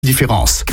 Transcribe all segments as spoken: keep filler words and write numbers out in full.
Différence.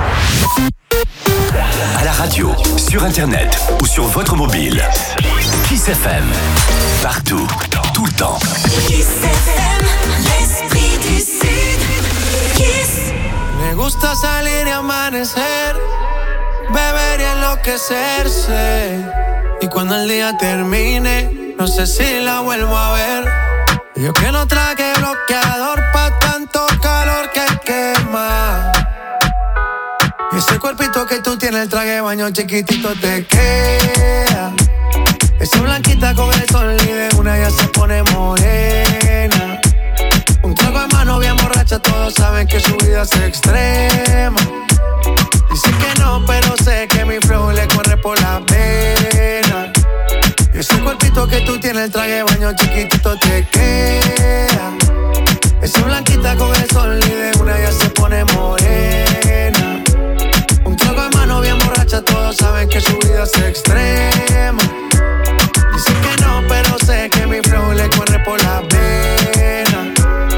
À la radio, sur internet ou sur votre mobile. Kiss F M. Partout, tout le temps. Kiss F M, l'esprit du Sud. Kiss. Me gusta salir y amanecer, beber y enloquecerse. Y cuando el día termine, no sé si la vuelvo a ver. Yo que no traje bloqueador pa' tanto calor que quema. Y ese cuerpito que tú tienes, el traje de baño chiquitito te queda. Esa blanquita con el sol y de una ya se pone morena. Un trago de mano bien borracha, todos saben que su vida es extrema. Dicen que no, pero sé que mi flow le corre por la vena. Y ese cuerpito que tú tienes, el traje de baño chiquitito te queda. Esa blanquita con el sol y de una ya se pone morena. Un trago de mano bien borracha, todos saben que su vida es extrema. Dicen que no, pero sé que mi flow le corre por la vena.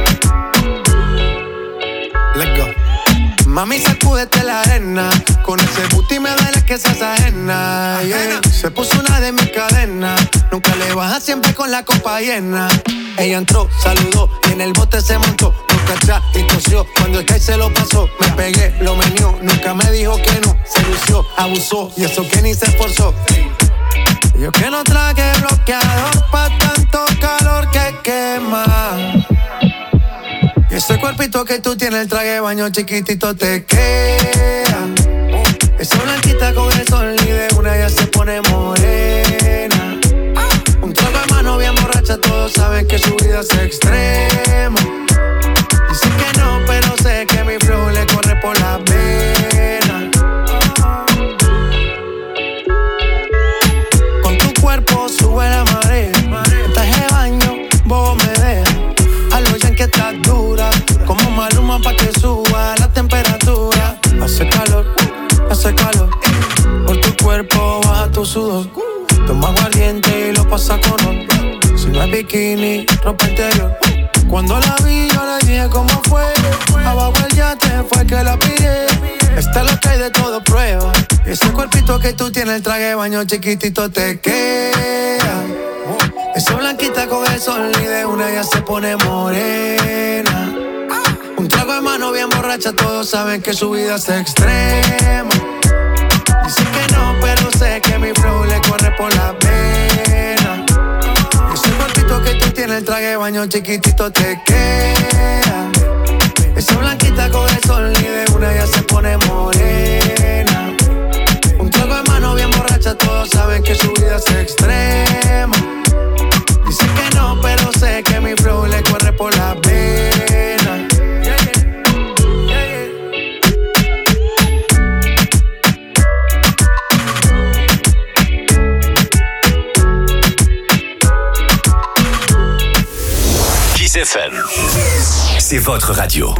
Let's go. Mami, sacúdete la arena. Con ese booty me duele que seas ajena, yeah. Se puso una de mis cadenas. Nunca le baja, siempre con la copa llena. Ella entró, saludó y en el bote se montó. Nunca atrás y tosió. Cuando el que se lo pasó, me pegué, lo menió. Nunca me dijo que no, se lució, abusó. Y eso que ni se esforzó. Yo que no traje bloqueador pa' tanto calor que quema. Y ese cuerpito que tú tienes, el traje de baño chiquitito te queda. Esa blanquita con el sol y de una ya se pone morena. Un trago de mano bien borracha, todos saben que su vida es extrema. Dicen que no, pero sé que mi flow le corre por la vena. Con tu cuerpo sube la marea. En traje de baño, vos me dejas. A lo ya que estás dura, como Maluma pa' que suba la temperatura. Hace calor, hace calor. Por tu cuerpo baja tu sudor. Toma aguardiente y lo pasa con ron. Si no es bikini, ropa interior. Cuando la vi yo le dije cómo fue. Abajo el yate fue que la pillé. Esta es lo que hay de todo prueba. Ese cuerpito que tú tienes, el traje de baño chiquitito te queda. Esa blanquita con el sol y de una ya se pone morena. Un trago de mano bien borracha, todos saben que su vida es extrema. Dicen que no, pero sé que mi flow le corre por la vena. Ese cuerpito que tú tienes, el traje de baño chiquitito te queda. Esa blanquita con el sol y de una ya se pone morena. Un trago de mano bien borracha, todos saben que su vida es extrema. Dicen que no, pero sé que mi flow le corre por la vena. Yeah, yeah. Yeah, yeah. Kiss F M. C'est votre radio.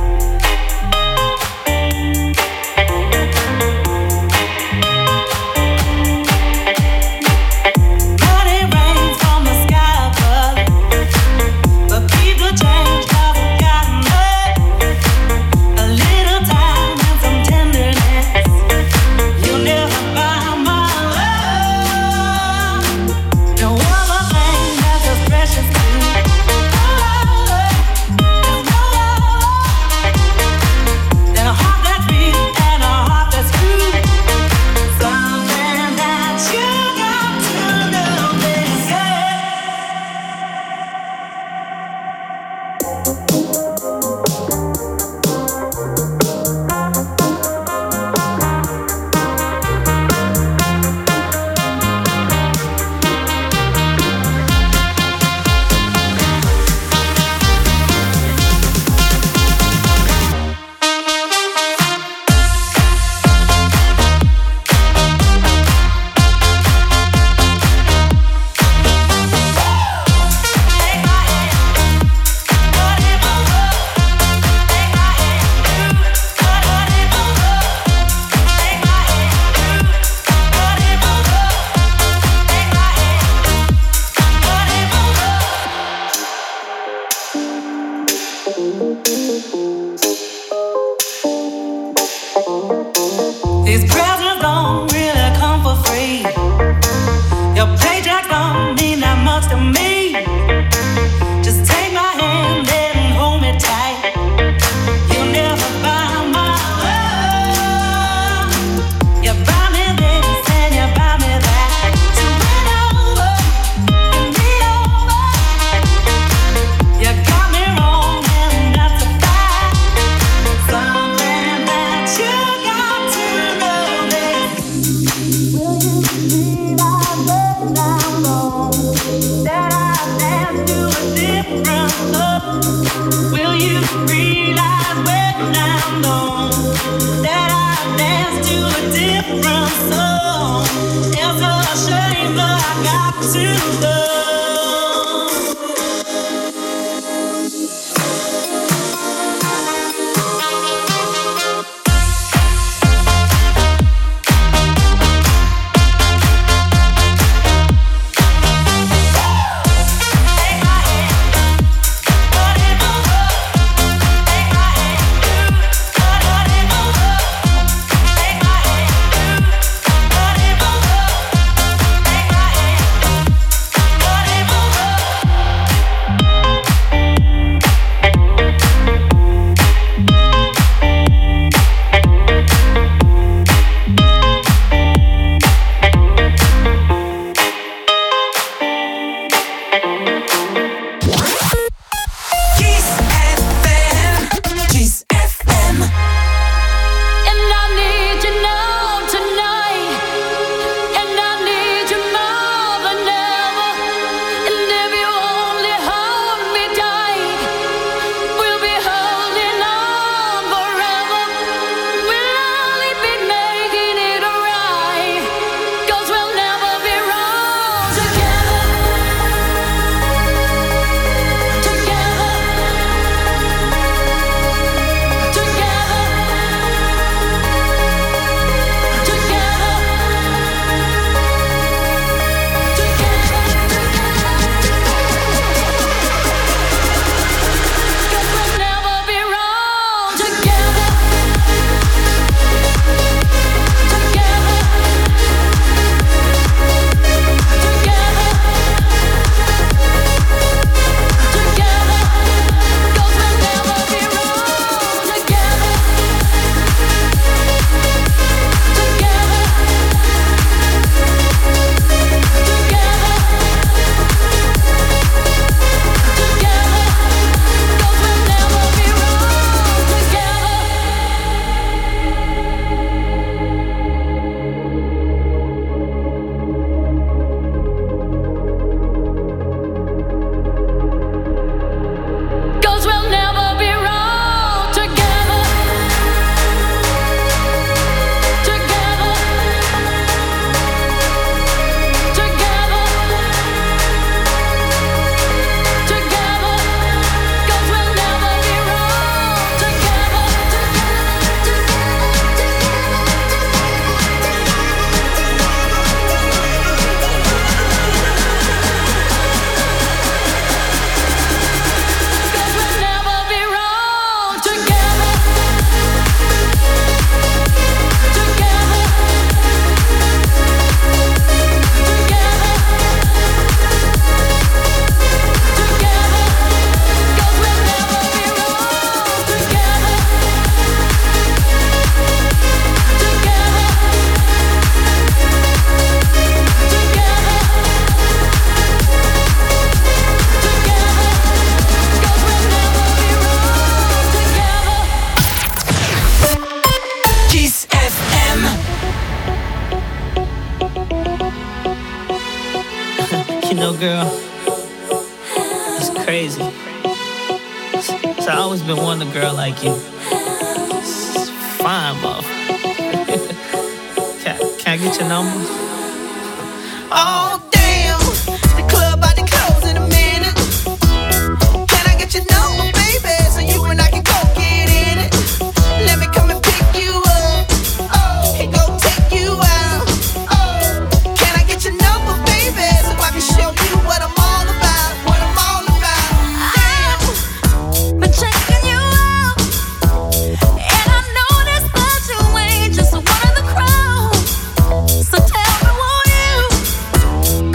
know, girl, it's crazy. So I always been wanting a girl like you. It's fine, motherfucker. can, can I get your number? Oh, damn. The club about to close in a minute. Can I get your number, baby? So you and I can go get in it. Let me come and pick you up. Oh, and go take you out. Oh, can I get your number, baby? So I can show you what I'm all about. What I'm all about. Damn. Been checking you out, and I noticed that you ain't just one of the crowd. So tell me, won't you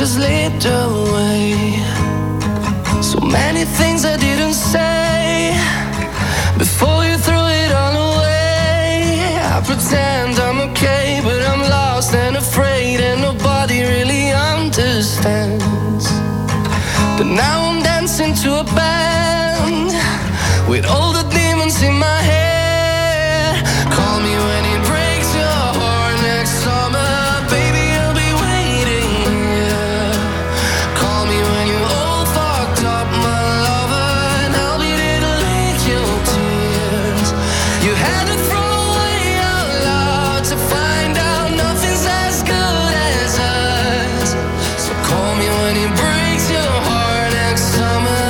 slipped away. So many things I didn't say before you threw it all away. I pretend I'm okay, but I'm lost and afraid, and nobody really understands. But now I'm dancing to a band with all the demons in my head. Call me when it breaks your heart next summer, baby, I'll be waiting here. Call me when you're all fucked up, my lover, and I'll be there to lick your tears. You had to throw away your love to find out nothing's as good as us. So call me when it breaks your heart next summer.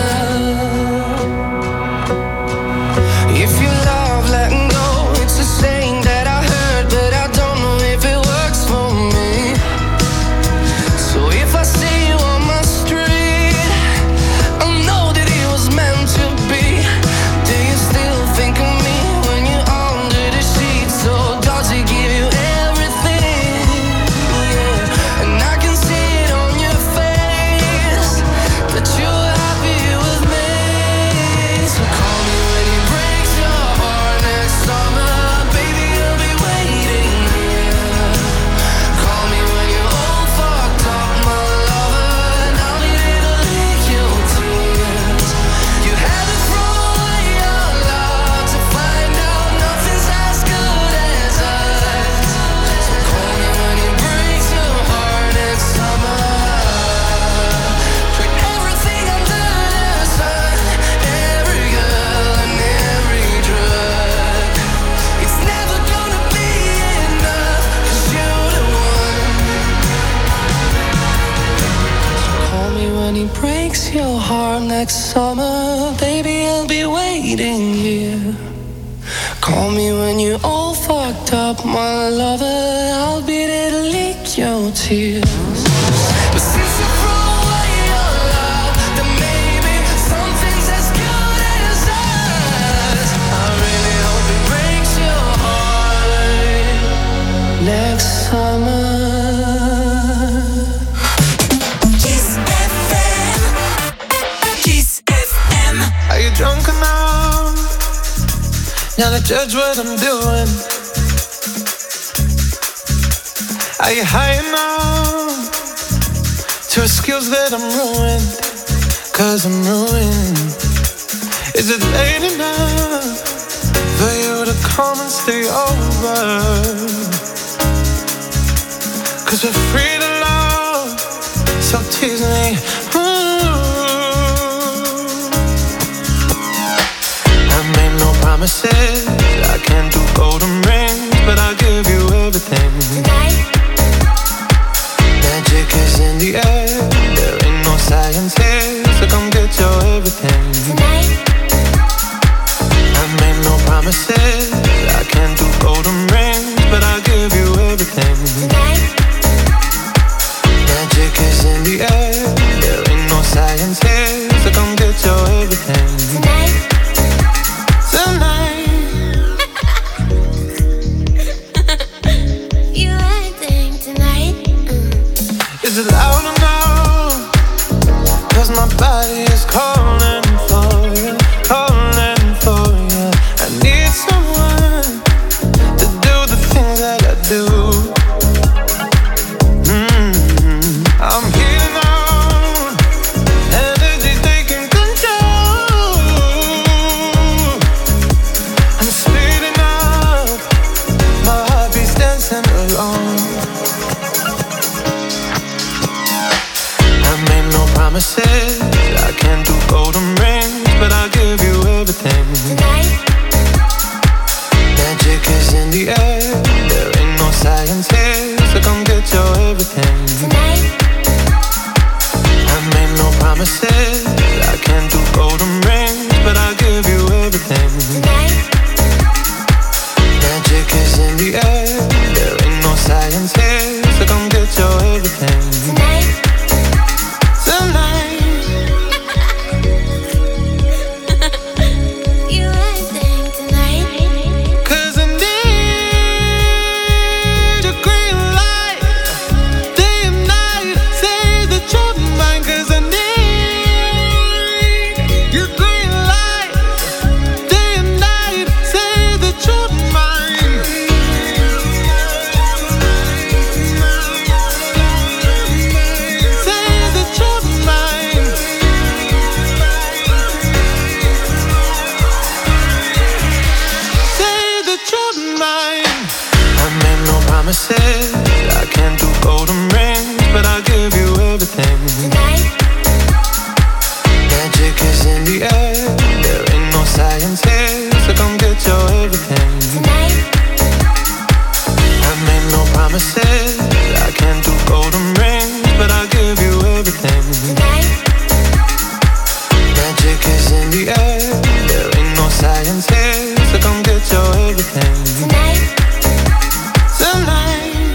If you love letting go, it's a saying that I heard, but I don't know if it works for me. So if I see you on my street, I know that it was meant to be. Do you still think of me when you're under the sheets? Or does he give you everything? Yeah, and I can see it on your face that you're happy with me. So call me when it breaks your heart next summer, baby, I'll be waiting here. Call me when you're all fucked up, my lover, and I'll be there to lick your tears. You had to throw away your love to find out nothing's as good as us. So call me when it breaks your heart next summer. Put everything under the sun, every girl and every drug. It's never gonna be enough, 'cause you're the one. Call me when he breaks your heart next summer, baby, I'll be waiting here. Call me when you're all fucked up, my lover, I'll be there to lick your tears. But since you threw away your love, then maybe something's as good as us. I really hope it breaks your heart next summer. Kiss F M. Kiss F M. Are you drunk enough now to judge what I'm doing? Are you high enough to excuse that I'm ruined? 'Cause I'm ruined. Is it late enough for you to come and stay over? 'Cause we're free to love, so tease me. Ooh. I made no promises, I can't do golden rings, but I'll give you everything. Magic is in the air, there ain't no science here, so come get your everything. I made no promises, I can't do golden rings, but I'll give you everything. Magic is in the air, there ain't no science here, so come get your everything. Tonight. You acting tonight? Is it loud enough? 'Cause my body is calling for you, calling for you. I need someone to do the things that I do. Mm-hmm. I'm heating on, energy taking control. I'm speeding up, my heart beats dancing alone. I made no promises, I can't do golden rings, but I'll give you everything. Magic is in the air, there ain't no science here, so come get your everything. I made no promises, I can't do golden rings, but I'll give you everything. Magic is in the air, there ain't no science here, so come get your everything. Tonight. You acting tonight? 'Cause I need a green light, day and night, say the truth. promises. I can't do golden rings, but I'll give you everything. Tonight, Magic is in the air. There ain't no science here, so come get your everything. tonight, I made no promises. I can't do golden rings, but I'll give you everything. tonight, Magic is in the air. There ain't no science here, so come get your everything. tonight. Tonight.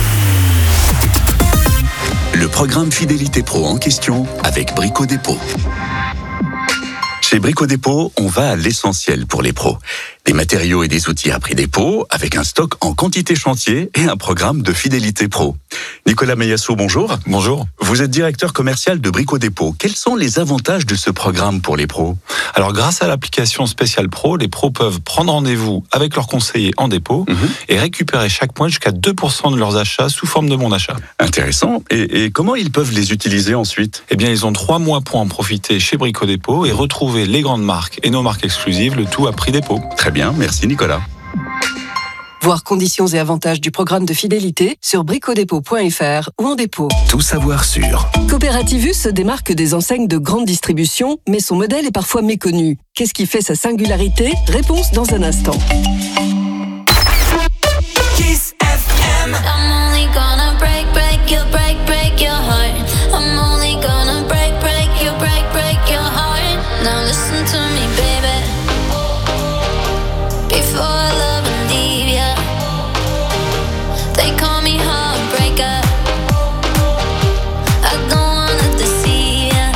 Le programme Fidélité Pro en question avec Brico Dépôt. Chez Brico Dépôt, on va à l'essentiel pour les pros. Des matériaux et des outils à prix dépôt, avec un stock en quantité chantier et un programme de fidélité pro. Nicolas Meillassou, bonjour. Bonjour. Vous êtes directeur commercial de Brico Dépôt. Quels sont les avantages de ce programme pour les pros ? Alors, grâce à l'application Spécial Pro, les pros peuvent prendre rendez-vous avec leurs conseillers en dépôt Mmh. et récupérer chaque mois jusqu'à deux pour cent de leurs achats sous forme de bon d'achat. Intéressant. Et, et comment ils peuvent les utiliser ensuite ? Eh bien, ils ont trois mois pour en profiter chez Brico Dépôt et retrouver les grandes marques et nos marques exclusives, le tout à prix dépôt. Très bien, merci Nicolas. Voir conditions et avantages du programme de fidélité sur bricodépôt point f r ou en dépôt. Tout savoir sur Coopérativus se démarque des enseignes de grande distribution, mais son modèle est parfois méconnu. Qu'est-ce qui fait sa singularité ? Réponse dans un instant. Kiss F M. I'm only gonna break, break your, break, break your heart. I'm only gonna break, break your, break, break your heart. Now listen to me, baby. Before I love and leave ya, they call me heartbreaker. I don't wanna deceive ya.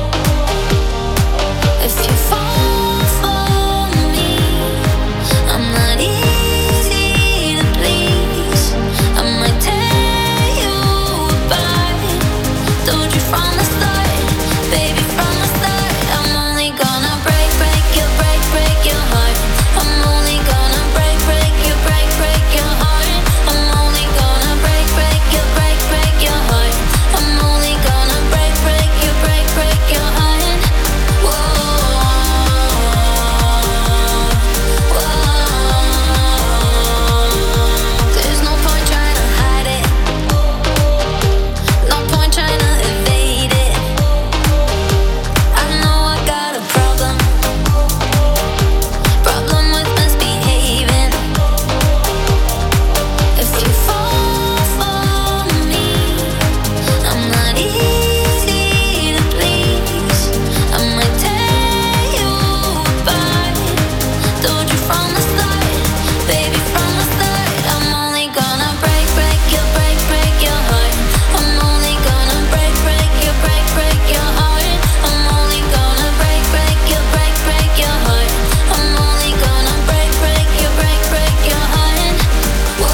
If you fall for me, I'm not easy to please. I might tear you apart. Told you from the start, baby, from the start. I'm only gonna break, break your, break, break your heart. I'm only gonna break, break your, break, break your heart. I'm only gonna break, break your, break, break your heart. I'm only gonna break, break your, break, break your heart. Whoa, whoa. There's no point trying to hide it. No point trying to evade it. I know I got a problem. Problem with misbehaving. If you fall for me, I'm not easy to please. I might tear you apart. Told you from the start, baby, from the start. I'm only gonna break, break your, break, break your heart. I'm only gonna break, break your, break, break your heart. I'm only gonna break, break your, break, break your heart. I'm only gonna break, break your, break, break your heart. Whoa,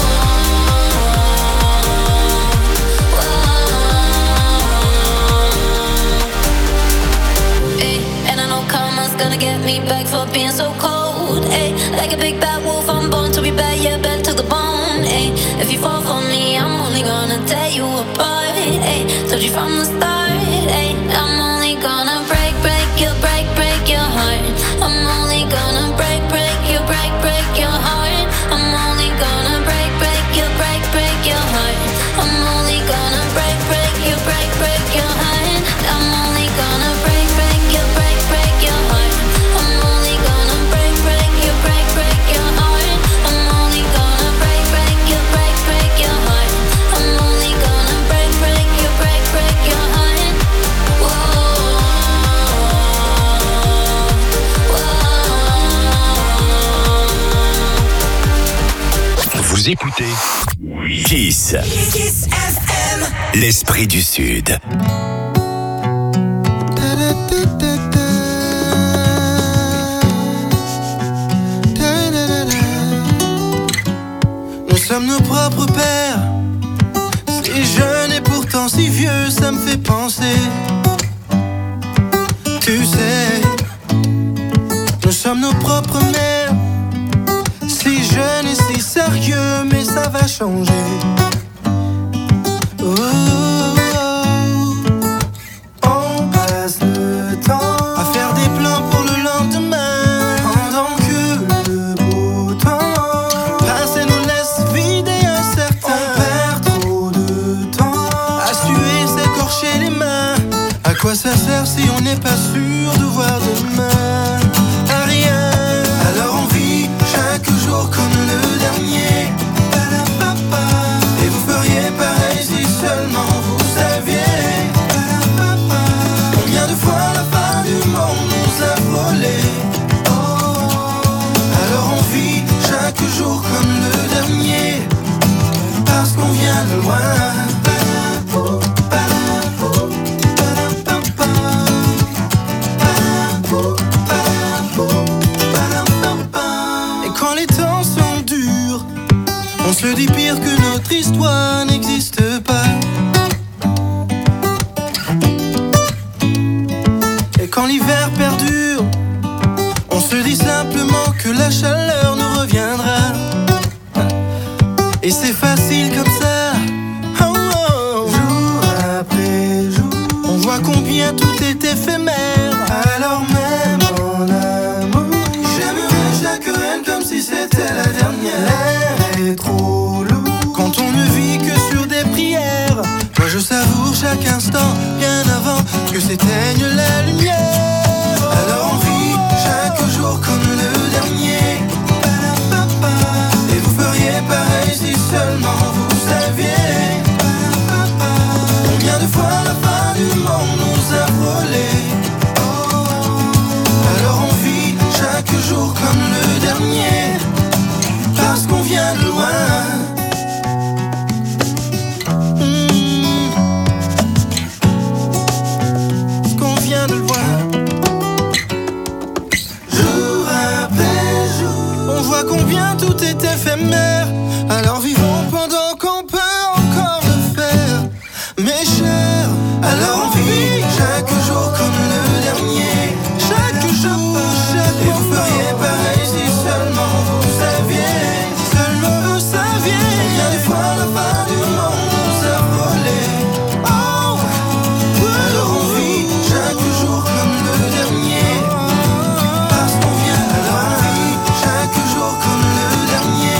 whoa. Ay, and I know karma's gonna get me back for being so cold. Ay, like a big bad wolf, I'm born to be bad, yeah, bad to the bone. Ay, if you fall for me, I'm only gonna tear you apart. Ay, told you from the start. Ay, I'm only gonna break, break your, break, break your heart. I'm only gonna break, break your, break, break your heart. I'm only gonna break, break your, break, break your heart. I'm only gonna break, break your, break, break your heart. I'm only gonna break, break your, break, break your heart. I'm only gonna break, break your, break, break your heart. I'm only gonna break, break your, break, break your heart. I'm only gonna break, break your, break, break your heart. Whoa, whoa. Vous écoutez Kiss. Kiss F M. L'esprit du Sud. Nous sommes nos propres pères. Si jeune et pourtant si vieux, ça me fait penser. Tu sais, nous sommes nos propres mères. Si jeune et si sérieux, mais ça va changer. Oh, oh, oh. On passe le temps à faire des plans pour le lendemain, pendant que le beau temps passé nous laisse vider un quoi ça sert si on n'est pas sûr de voir demain? À rien. Alors on vit chaque jour comme le dernier. Et vous feriez pareil si seulement vous saviez. Combien de fois la fin du monde nous a volé? Alors on vit chaque jour comme le dernier, parce qu'on vient de loin. Et quand les temps sont durs, on se dit pire que notre histoire n'existe pas. Et quand l'hiver perdure, on se dit simplement que la chaleur nous reviendra. Et c'est facile comme ça, oh, oh. Jour après jour, on voit combien tout est éphémère. Alors même en amour, j'aimerais chaque reine comme si c'était la dernière. L'air est trop lourd quand on ne vit que sur des prières. Moi je savoure chaque instant, bien avant que s'éteigne la lumière. Alors on vit chaque jour comme le dernier. Et vous feriez pareil si seulement vous saviez. Combien de fois la fin du monde nous a volé? Alors on vit chaque jour comme le dernier, parce qu'on vient de loin. Mmh. Parce qu'on vient de loin. Jour après jour, on voit combien tout est éphémère. Alors vivons pendant qu'on peut encore le faire, mes chers. Alors on vit chaque jour comme le dernier. Chaque jour, chaque et vous feriez pareil si seulement vous saviez. Seulement vous saviez. Combien de fois la fin du monde nous a volé? Oh, alors on vit chaque jour comme le dernier, parce qu'on vient. Alors on vit chaque jour comme le dernier.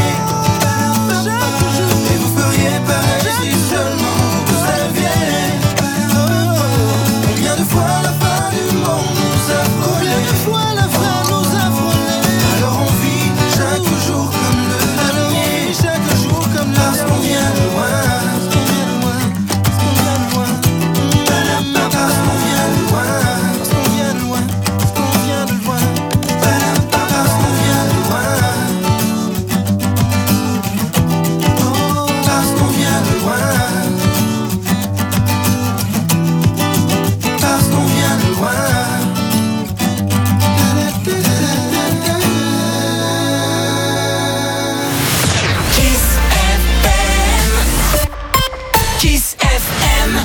Et vous feriez pareil si seulement vous saviez. Combien de fois la fin du monde nous a volé? Combien de fois la fin nous a volé? Alors on vit chaque jour comme le dernier, chaque jour comme le parce qu'on vient de loin. Parce qu'on vient de loin. Parce qu'on vient de loin. Parce qu'on vient de loin. Parce qu'on vient de loin. Parce qu'on vient de loin. Parce qu'on vient de loin. Parce qu'on vient de loin. Kiss F M. Kiss F M.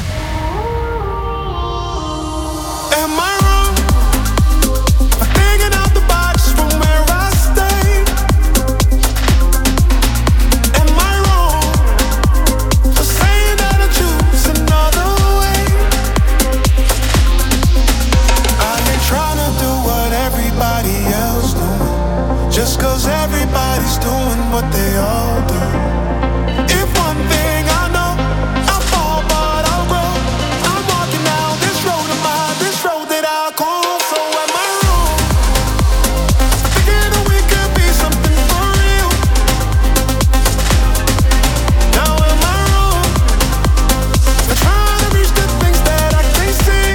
Am I wrong for thinking out the box from where I stay? Am I wrong for saying that I choose another way? I ain't trying to do what everybody else doing, just cause everybody's doing what they all do. If one thing I know, I fall but I'll grow. I'm walking down this road of mine, this road that I call home. So am I wrong for thinking that we could be something for real? Now am I wrong for trying to reach the things that I can't see?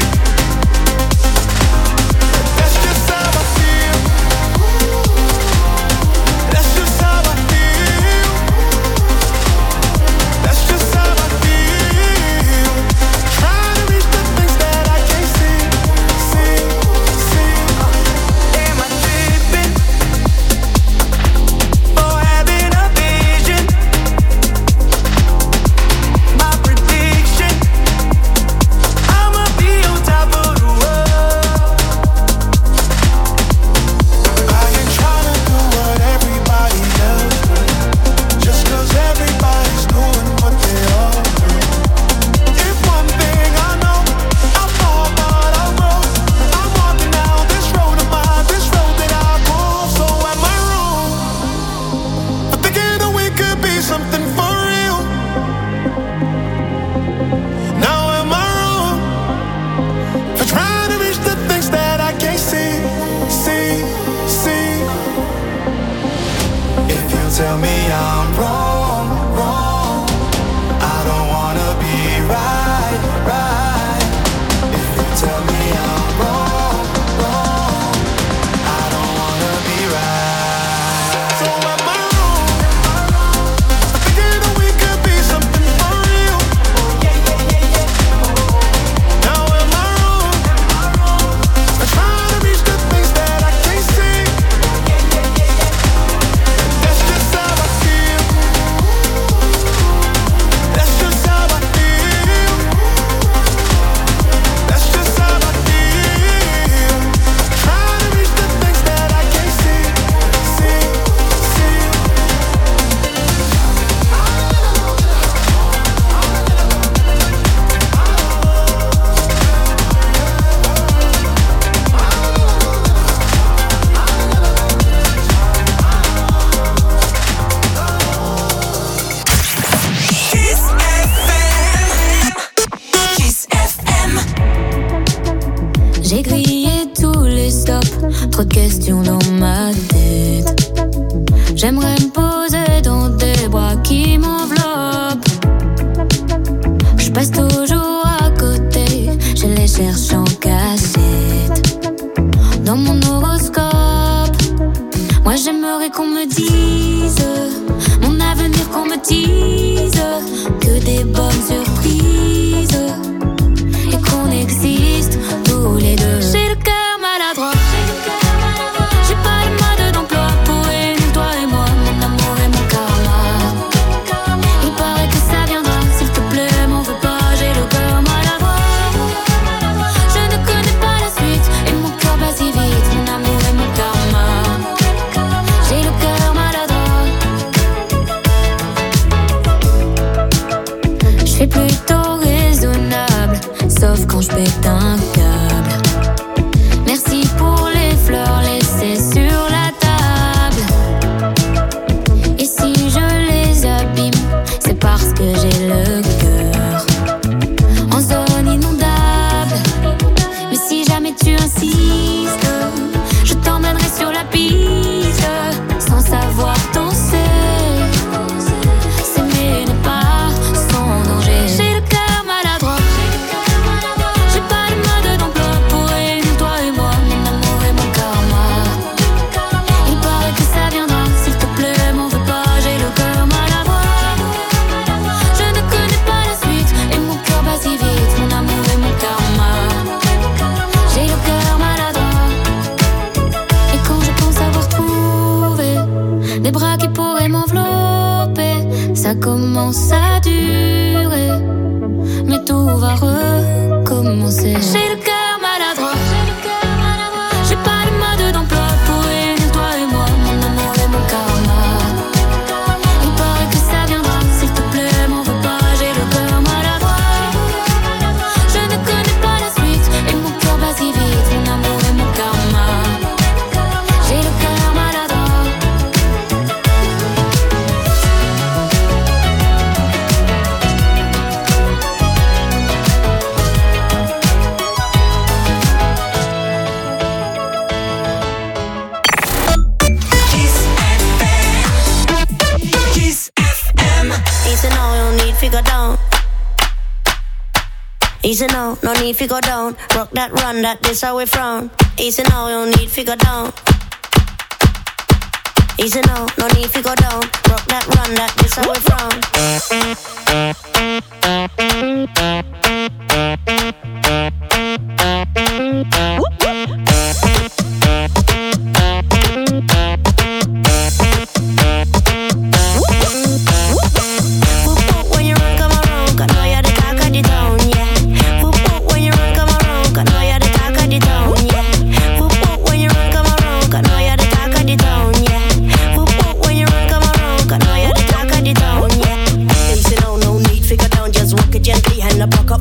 That's just how I feel. That's just how I feel. tell me I'm wrong, wrong, I don't wanna be right, right. If you tell me I'm wrong, wrong, I don't wanna be right. So am I wrong? I thinking that we could be something for real. Now am I wrong? I'm trying to reach the things that I can't see. That's just how I feel. That's just how I feel. That's just how I feel. Trying to reach the things that I can't see, see, see. Kiss F M. Kiss F M. J'ai grillé tous les stops, trop de questions dans ma tête. J'aimerais me poser dans des bras qui m'enveloppent. Je passe toujours à côté, je les cherche en cachette. Dans mon horoscope, moi j'aimerais qu'on me dise mon avenir, qu'on me dise que des bonnes surprises et qu'on existe tous les deux. J'ai le cœur maladroit, j'ai pas de mode d'emploi pour réunir toi et moi, mon amour et mon karma. Il paraît que ça viendra, s'il te plaît, m'en veux pas, j'ai le cœur maladroit. Je ne connais pas la suite et mon cœur bat si vite, mon amour et mon karma. J'ai le cœur maladroit. Je suis plutôt raisonnable, sauf quand je pète un câble. Merci pour les fleurs laissées sur la table. Et si je les abîme, c'est parce que j'ai le cœur en zone inondable. Mais si jamais tu insistes, je t'emmènerai sur la piste sans savoir danser. S'aimer n'est pas sans danger. J'ai le cœur maladroit, j'ai pas de mode d'emploi pour réunir toi et moi, mon amour et mon karma. Il paraît que ça viendra, s'il te plaît, m'en veux pas, j'ai le cœur maladroit. Je ne connais pas la suite et mon cœur bat si vite, mon amour et mon karma. J'ai le cœur maladroit. Et quand je pense avoir trouvé des bras qui pourraient m'envelopper, ça commence à durer, mais tout va recommencer. J'ai le cœur maladroit, j'ai pas de mode d'emploi pour réunir toi et moi, mon amour et mon karma. Il paraît que ça viendra, s'il te plaît, m'en veux pas, j'ai le cœur maladroit. Je ne connais pas la suite et mon cœur bat si vite, mon amour et mon karma. J'ai le cœur maladroit. Kiss F M. Kiss F M. Easy now, no need to go down. Easy now, no need to go down. Rock that run, that this how we frown. Easy now, no need to go down. Easy now, no need to go down. Rock that run, that this how we frown. Whoop whoop when you run, come around, 'cause now you're the talk of the town, yeah. Whoop whoop when you run, come around, 'cause now you're the talk of the town, yeah. Whoop whoop when you run, come around, 'cause now you're the talk of the town, yeah. Whoop whoop when you run, come around, 'cause now you're the talk of the town, yeah. Easy now, no need to go down, just walk it gently, hand the back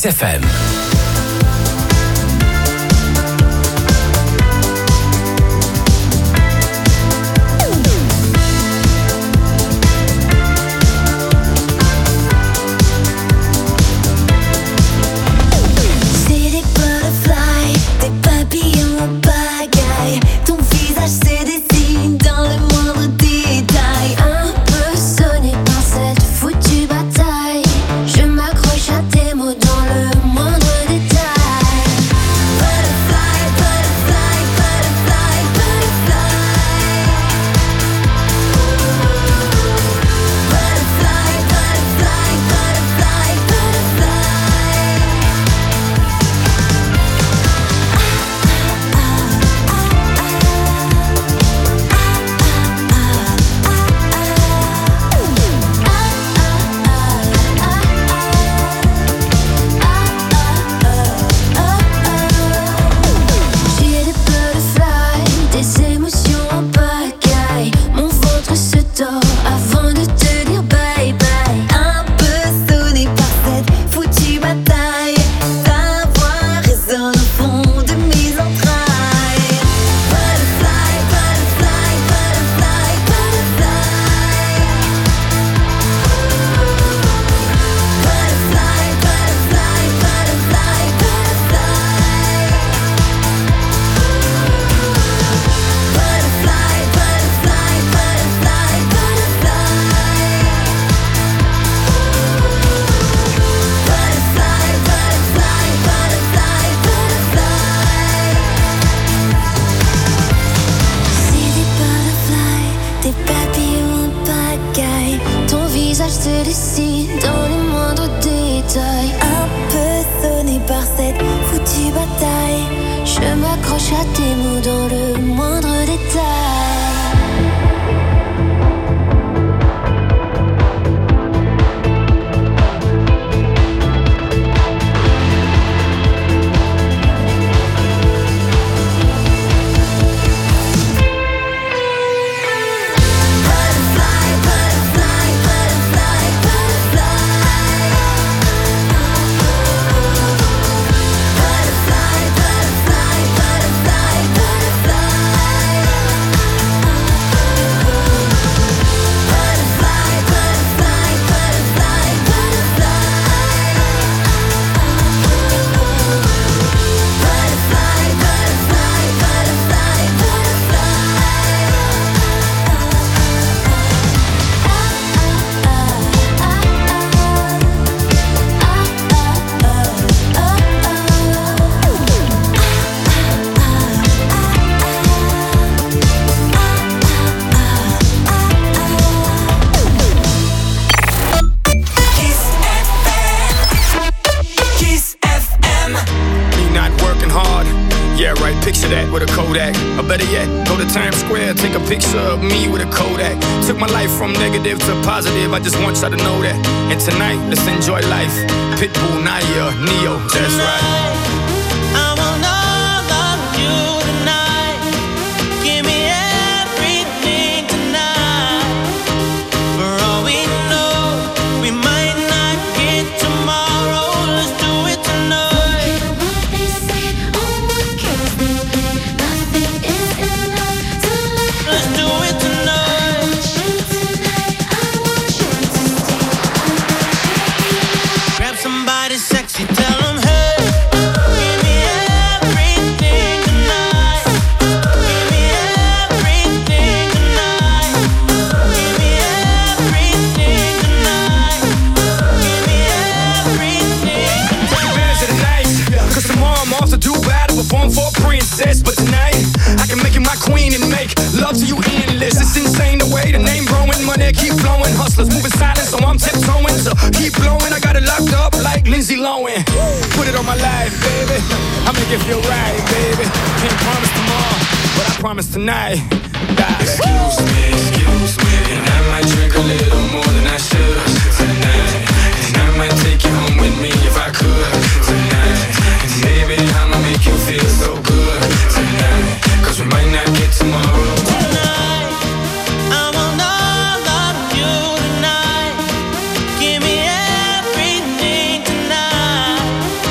F M. C'est des butterflies, des papillons en pagaille. Ton visage se dessine dans le moindre détail. Un peu sonné par cette foutue bataille. Je m'accroche à tes mots dans le moindre détail. Butterfly, butterfly, butterfly, butterfly. Butterfly, butterfly, butterfly, butterfly. J'ai des butterflies, des émotions en pagaille. Mon ventre se tord avant de te dire bye bye. Un peu sonné par cette foutue bataille. Ta voix résonne au fond de mes entrailles. Butterfly, butterfly, butterfly, butterfly. Butterfly, butterfly, butterfly, butterfly. Butterfly, butterfly, butterfly, butterfly. Butterfly, butterfly, butterfly, butterfly. C'est des butterflies, des papillons en pagaille. Ton visage se dessine dans les moindres détails. Un peu sonné par cette foutue bataille. Je m'accroche à tes mots dans le moindre détail. Butterfly, butterfly, butterfly, butterfly. Butterfly, butterfly, butterfly, butterfly. that with a Kodak. Or better yet, go to Times Square, take a picture of me with a Kodak. Took my life from negative to positive, I just want y'all to know that. And tonight, let's enjoy life. Pitbull, Naya, Neo, that's right. I want all of you tonight. Give me everything tonight. For all we know, we might not get tomorrow. Let's do it tonight. Let's do it tonight. Grab somebody sexy, tell them hey. Perform for a princess, but tonight I can make you my queen and make love to you endless. It's insane the way the name growing, money keep flowing. Hustlers moving silent, so I'm tiptoeing. So keep blowing, I got it locked up like Lindsay Lohan. Put it on my life, baby. I make it feel right, baby. Can't promise tomorrow, but I promise tonight. Die. Excuse me, excuse me, and I might drink a little more than I should tonight. And I might take you home with me if I could tonight. And baby, I'ma make you feel so good tonight. Cause we might not get tomorrow. Tonight, I want all of you tonight. Give me everything tonight.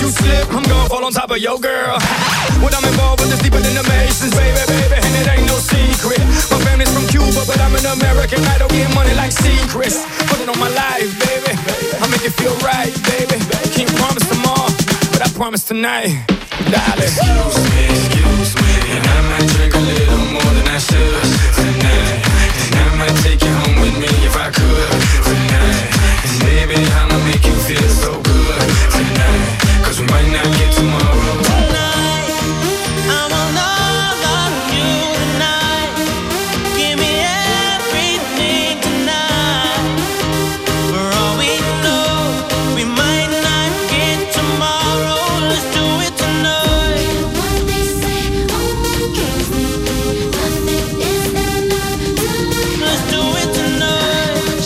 you slip, I'm gonna fall on top of your girl. What I'm involved with is deeper than the Masons, baby, baby, and it ain't no secret. My family's from Cuba, but I'm an American. I don't get money like secrets. Put it on my life, baby. I make it feel right, baby. Can't promise tomorrow, but I promise tonight, darling. Excuse me, excuse me, and I might drink a little more than I should tonight. And I might take you home with me if I could tonight. And baby, I'ma make you feel so good tonight. Cause we might not get tomorrow. Tonight, I want all of you tonight. Give me everything tonight. For all we know, we might not get tomorrow. Let's do it tonight. What they say, oh my God, nothing is enough tonight. Let's do it tonight.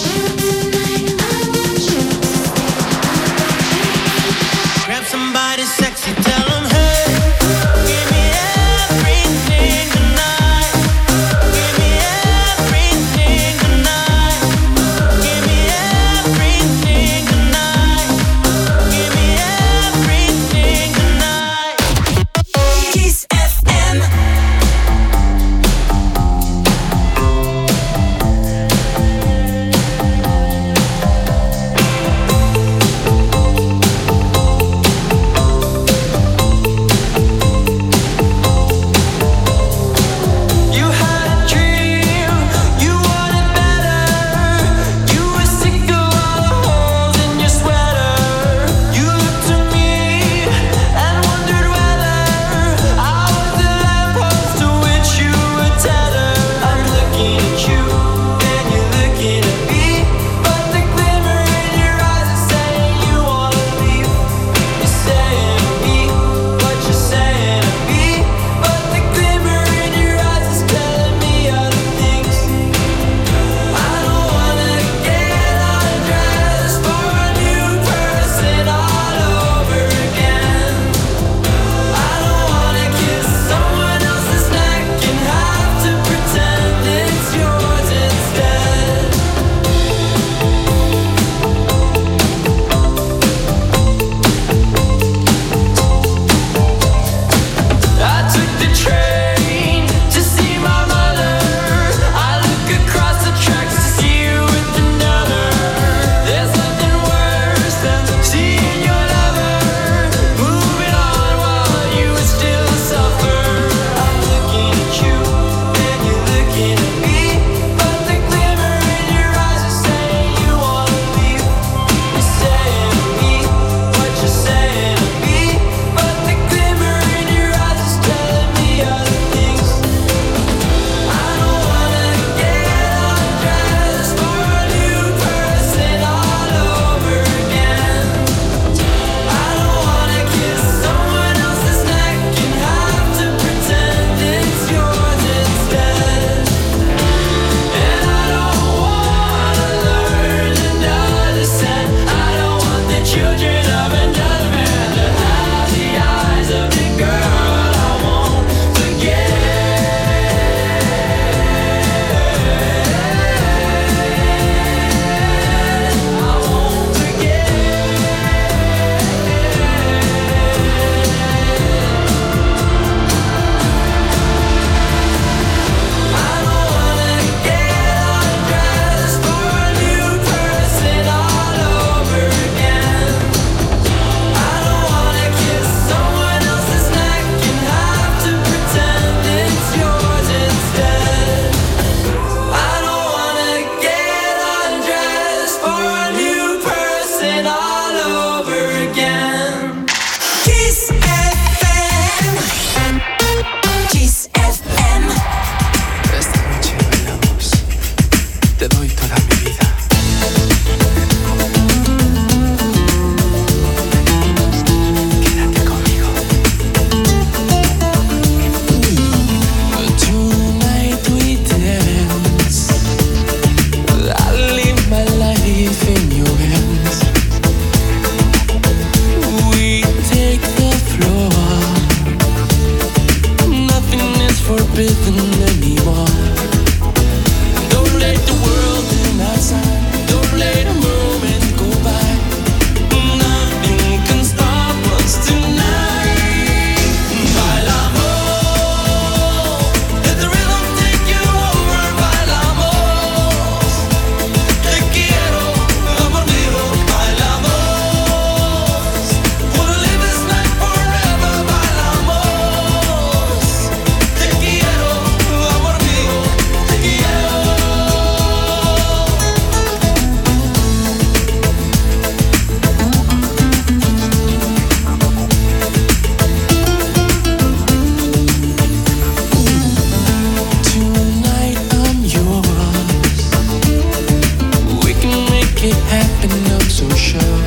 and not so sure.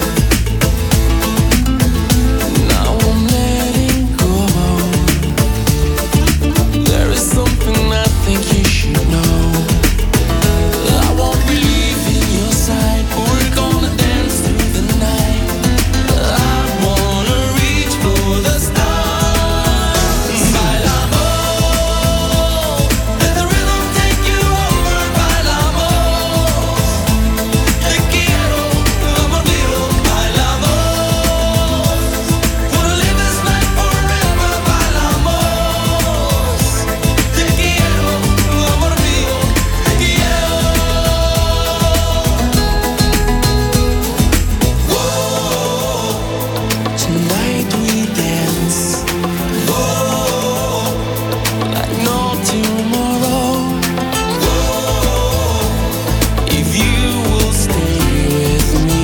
Now I'm letting go. There is something I think you should know. I won't be leaving your side. We're gonna dance through the night. I wanna reach for the stars. Bailamos, let the rhythm take you over. Bailamos, te quiero, amor mío. Bailamos, wanna live this life forever. Bailamos, te quiero, amor mío. Te quiero. Whoa, tonight we dance. Whoa, like no tomorrow. Whoa, if you will stay with me.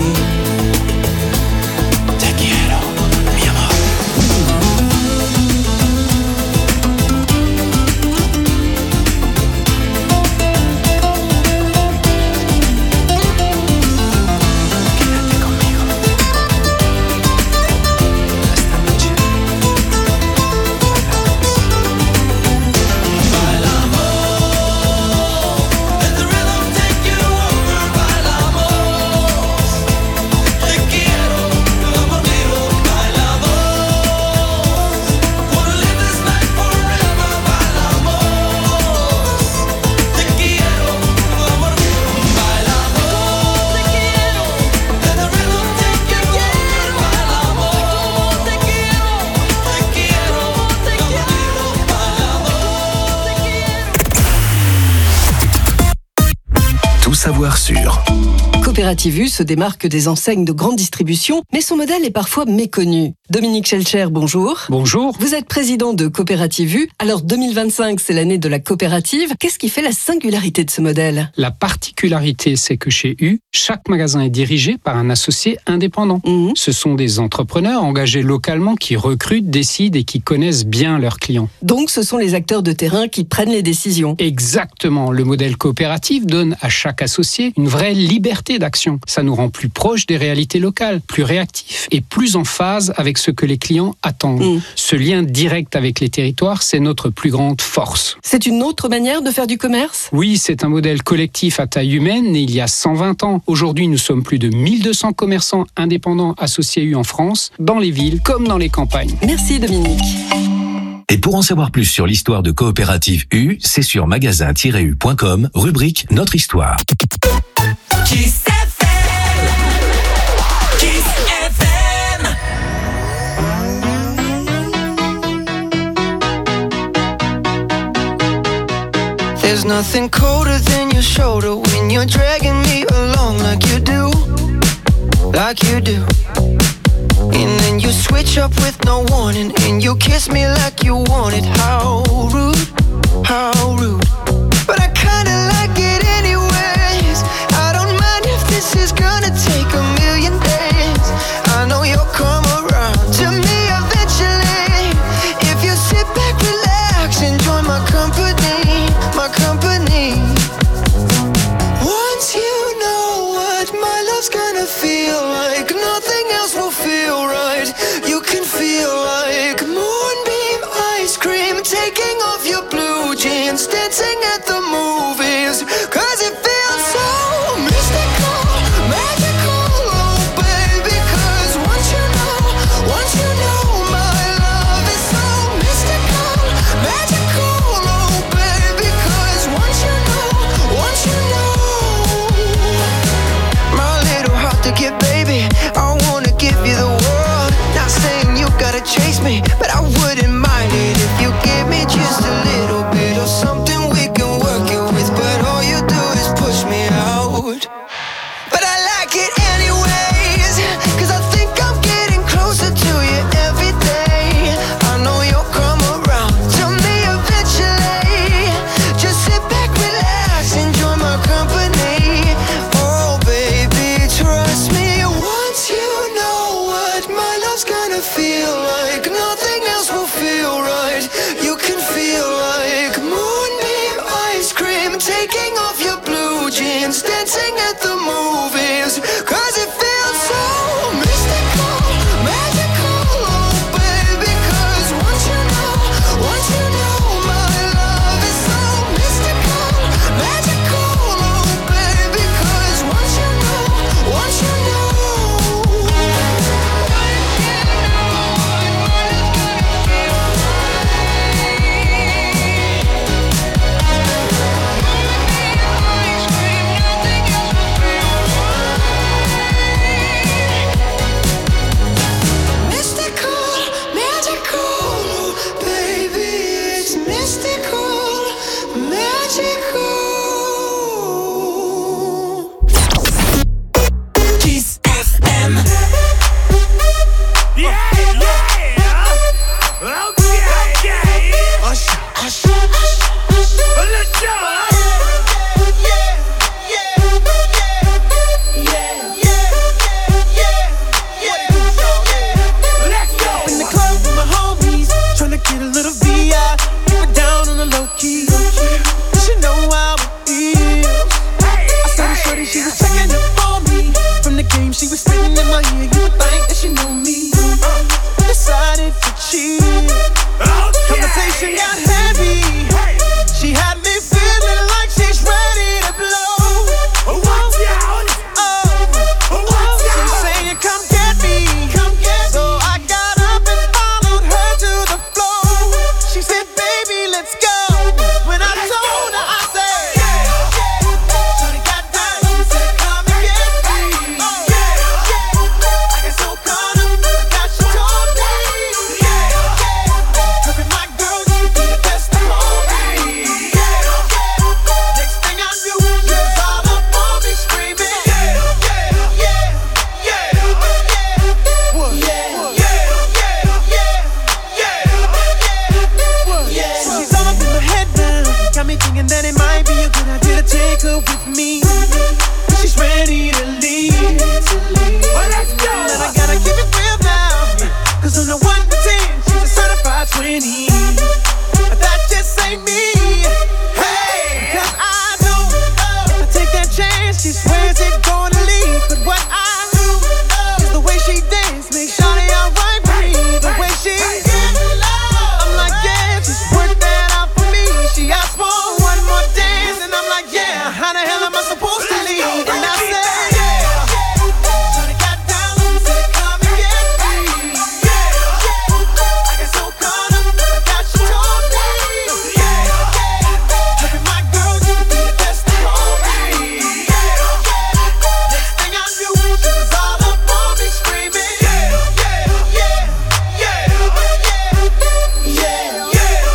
Te quiero, mi amor. Quédate conmigo. Esta noche bailamos. Let the rhythm take you over. Bailamos. Te quiero, amor mío. Bailamos. Wanna live this life forever. Bailamos. Te quiero, amor mío. Bailamos. Te quiero. Let the rhythm take you over. Bailamos. Te quiero. Te quiero. Te quiero. Tout savoir sur Coopérative U se démarque des enseignes de grande distribution, mais son modèle est parfois méconnu. Dominique Schelcher, bonjour. Bonjour. Vous êtes président de Coopérative U. Alors deux mille vingt-cinq, c'est l'année de la coopérative. Qu'est-ce qui fait la singularité de ce modèle? La particularité, c'est que chez U, chaque magasin est dirigé par un associé indépendant. Mhm. Ce sont des entrepreneurs engagés localement qui recrutent, décident et qui connaissent bien leurs clients. Donc ce sont les acteurs de terrain qui prennent les décisions. Exactement. Le modèle coopératif donne à chaque associé une vraie liberté d'action. Ça nous rend plus proches des réalités locales, plus réactifs et plus en phase avec ce que les clients attendent. Mm. Ce lien direct avec les territoires, c'est notre plus grande force. C'est une autre manière de faire du commerce? Oui, c'est un modèle collectif à taille humaine né il y a cent vingt ans. Aujourd'hui, nous sommes plus de mille deux cents commerçants indépendants associés U en France, dans les villes comme dans les campagnes. Merci Dominique. Et pour en savoir plus sur l'histoire de Coopérative U, c'est sur magasin tiret u point com, rubrique Notre Histoire. Kiss F M. Kiss F M. There's nothing colder than your shoulder when you're dragging me along like you do, like you do. And then you switch up with no warning and you kiss me like you want it. How rude, how rude. But I kinda like it anyways. I don't mind if this is gonna take a million days. I know you'll come around to me eventually. If you sit back, relax, enjoy my company, my company. Once you know what my love's gonna feel like, nothing else will feel right. You can feel like moonbeam ice cream, taking off your blue jeans, dancing at the movies. Cause it feels so mystical, magical, oh baby. Cause once you know, once you know my love is so mystical, magical, oh baby. Cause once you know, once you know, my little heart to get, baby, I wanna give you the world. Not saying you gotta chase me, but I wouldn't mind it if you give me just a little bit of something we can work it with. But all you do is push me out. But I like it anyways, cause I think I'm getting closer to you every day. I know you'll come around to me eventually. Just sit back, relax, enjoy my company. Oh baby, trust me. Once you know what my love's gonna feel like, nothing Dance F M. Yeah, yeah. Okay, okay. Hush, hush, hush, hush. Let's go. Yeah, yeah, yeah, yeah, yeah, yeah, yeah. Let's go. In the club with my homies, tryna get a little V I. Keep it down on the low key. You should know how it feels. I saw the shorty, she was checking up on me. From the game, she was spitting in my ear. You would think that she knew me. Decided to cheat. Conversation got heavy. She had me feeling like she's ready to blow. Watch out. Oh, oh, she's saying, come get me. Come get so me. I got up and followed her to the floor. She said, baby, let's go. When I told her, I said, yeah, yeah. Shorty got down and said, come and get me. Oh, yeah, yeah. I got so caught up, I got she told me. Yeah, yeah. Her and my girl used to be the best of all me. Yeah, yeah. Next thing I knew, she was all up on me screaming. Yeah, yeah, yeah, yeah, yeah. What? Yeah, yeah, yeah, yeah, yeah, yeah. So she's all up in my head now. Got me thinking that it might be a good idea to take her with me. She's ready to leave. Well, let's go. And I gotta keep it real now. Cause on the one to ten, she's a certified twenty. But that just ain't me. Hey, cause I know if I take that chance, she swears it's gonna leave. But what I do is the way she dance makes Shawty alright with me. The way she I'm like, yeah, just work that out for me. She asked for one more dance, and I'm like, yeah, how the hell am I supposed to leave? And I said, yeah. Shawty got down and said, come and get me. Yeah, yeah. I got so caught up, I got she told me. Yeah, yeah. Her and my girl used to be the best of all me. Yeah, yeah. Next thing I knew, she was all up on me screaming. Yeah, yeah, yeah, yeah, yeah, yeah,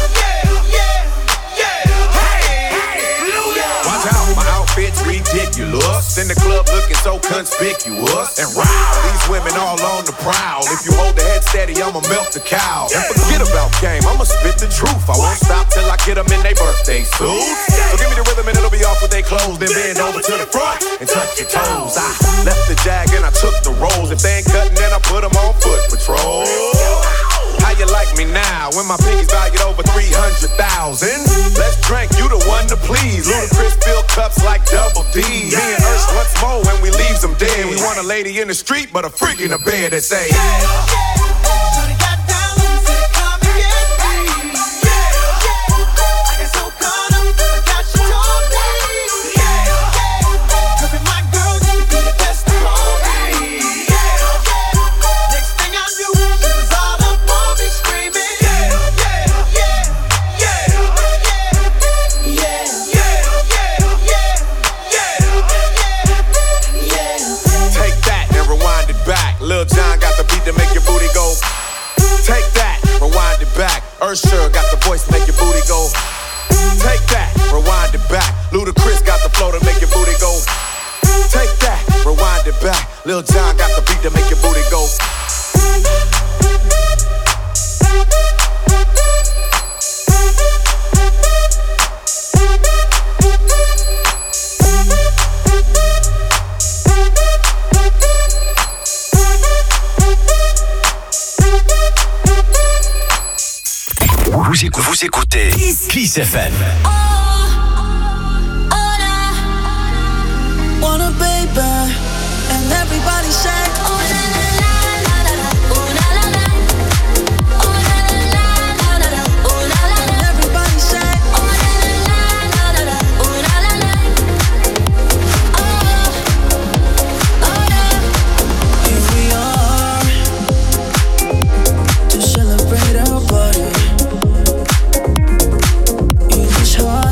yeah, yeah. Watch out, my outfit's ridiculous. In the club looking so conspicuous. And wow, these women all on the prowl. If you hold the head steady, I'ma melt the cow. And forget about game, I'ma spit the truth. I won't stop till I get them in their birthday suits. So give me the rhythm and it'll be off with their clothes. Then bend over to the front and touch your toes. I left the jag and I took the rolls. If they ain't cutting, then I put them on foot patrol. How you like me now when my pinky's valued over three hundred thousand? Let's drink, you the one to please. Ludacris fill cups like double D. Me and Ursh once more when we leaves them dead. We want a lady in the street, but a freak in the bed that say, Shawty got down and said, come and get me. Yeah, yeah. I got so caught up, I got she told me. Yeah, yeah. Her and my girl used to be the best of all me. Yeah, yeah. Next thing I knew, she was all up on me screaming. Yeah, yeah, yeah, yeah, yeah, yeah, yeah, yeah, yeah. take that and rewind it back. Lil Jon got the beat to make your booty go. Take that, rewind it back. Usher got the voice to make your booty go. Take that, rewind it back. Ludacris got the flow to make your booty go. Take that, rewind it back. Lil Jon got the beat to make your booty go. Vous écoutez, vous écoutez Kiss F M. Wanna baby, and everybody say, oh la la la la la la, oh la la la, oh la la la la la, oh la la la. Everybody say, oh la la la la la, oh la la la, oh, oh yeah. Here we are to celebrate our party. In this heart.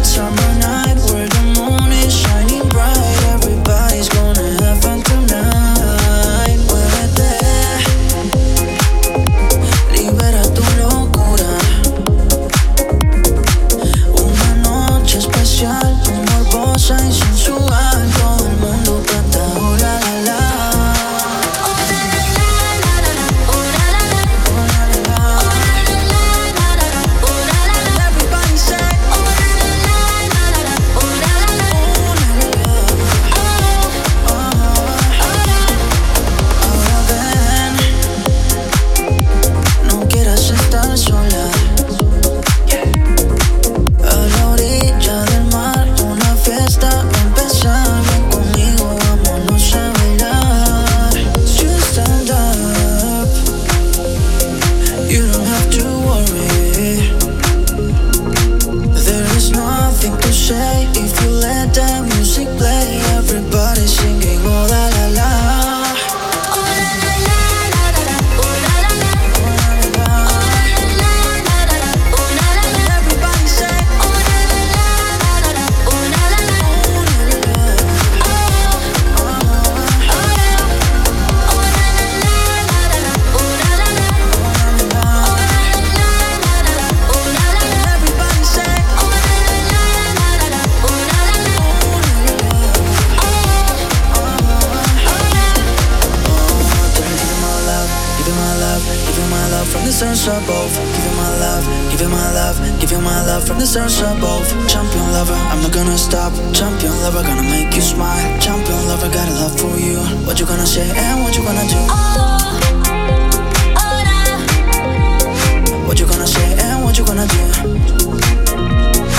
stars above. Give you my love, give you my love, give you my love from the stars above. Champion lover, I'm not gonna stop. Champion lover, gonna make you smile. Champion lover, got a love for you. What you gonna say and what you gonna do? Oh, oh, nah. What you gonna say and what you gonna do?